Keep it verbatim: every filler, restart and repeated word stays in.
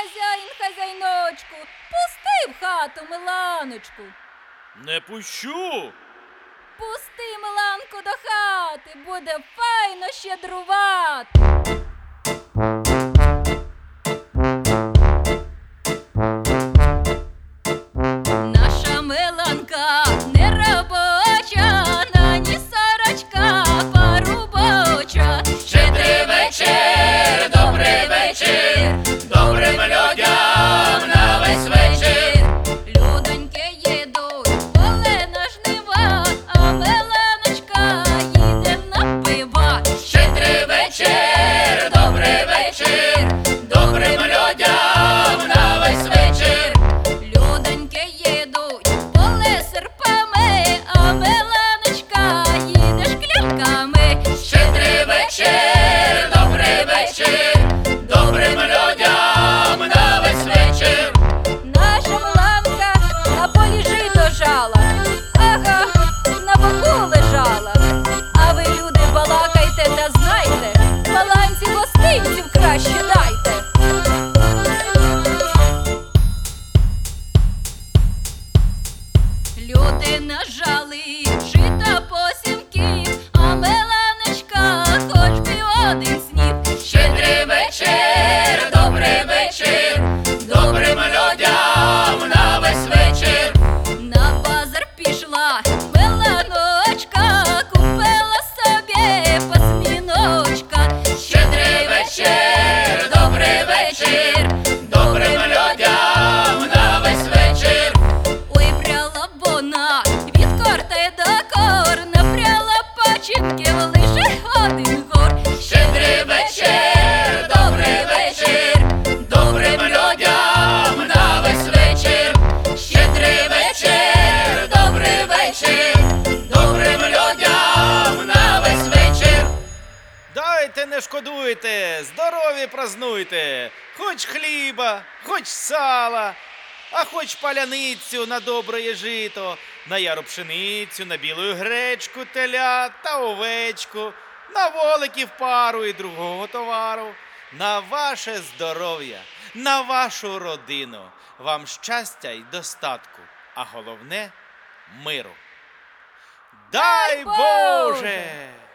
хазяїн, хазяйночку, пусти в хату Миланочку. Не пущу. Пусти Миланку до хати, буде файно щедрувати. Наша Миланка не робоча, на ні сорочка порубоча. Щедрий вечір, добрий вечір, добрим людям на весь вечір. Людоньки їдуть в поле на жнива, а Миланочка їде на пива. Щедрий вечір, добрий вечір, добрим людям на весь вечір. Людоньки їдуть в поле серпами, а Миланочка їде шклянками. Щедрий вечір, добрий вечір, добрим людям на весь вечір. Наша Миланка на полі жито жала, ага, на боку лежала. А ви, люди, балакайте та знайте, Маланці гостинців краще дайте. Люди нажали жита посівків, а Миланочка хоч би один снів. Щедрий вечір, добрий вечір, добрим людям на весь вечір. На базар пішла Миланочка, купила собі посміночка. Щедрий вечір, добрий вечір, добрим людям на весь вечір. Ой, пряла вона від корти до кор, напряла пачинків лише один гор. Щедрий вечір, добрий вечір, добрим людям на весь вечір. Щедрий вечір, добрий вечір, добрим людям на весь вечір. Дайте, не шкодуйте, здорові празнуйте, хоч хліба, хоч сала, а хоч паляницю на добре жито, на яру пшеницю, на білу гречку, теля та овечку, на воликів пару і другого товару, на ваше здоров'я, на вашу родину, вам щастя й достатку, а головне – миру. Дай Боже! Боже!